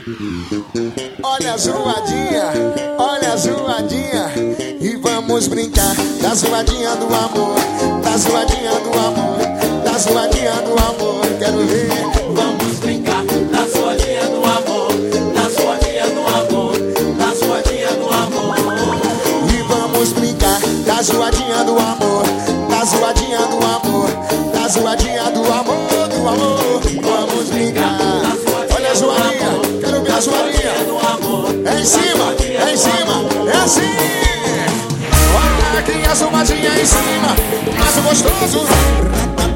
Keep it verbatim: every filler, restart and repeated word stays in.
Olha a zoadinha, olha a zoadinha, e vamos brincar da zoadinha do amor, da zoadinha do amor, da zoadinha do amor. Quero ver. Vamos brincar da zoadinha do amor, da zoadinha do amor, da zoadinha do amor. E vamos brincar da zoadinha do amor, da zoadinha do amor, da zoadinha do amor, do amor. Vamos brincar. Olha a zoadinha, quero ver a zoadinha. É em cima, é em cima, é assim. Olha aqui a zoadinha em cima, mas o gostoso.